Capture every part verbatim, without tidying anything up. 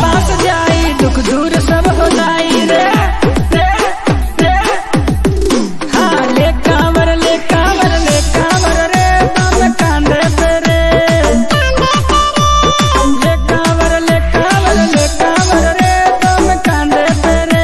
पास जाई दुख दूर सब हो जाई रे रे रे। हाँ ले कांवर ले कांवर ले कांवर रे बाबा कांधे पे रे। ले कांवर ले कांवर ले कांवर रे बाबा कांधे पे रे।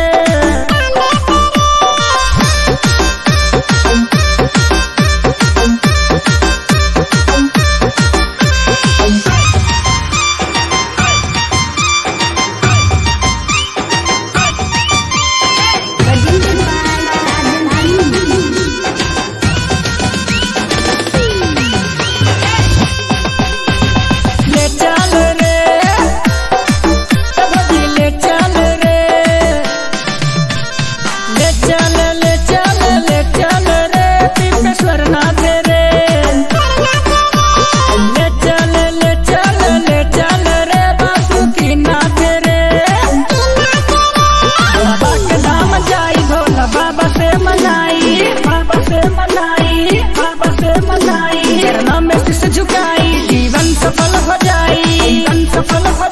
ले चल रे तब ले चल रे। ले चल ले चल ले चल रे टिपेश्वर नाथ रे। ले चल ले चल ले चल रे बासुकी नाथ रे। बाबा के धाम जाई भोला बाबा से मनाई बाबा से मनाई बाबा से मनाई। चरणों में शीश झुकाई जीवन सफल हो जाई जीवन सफल हो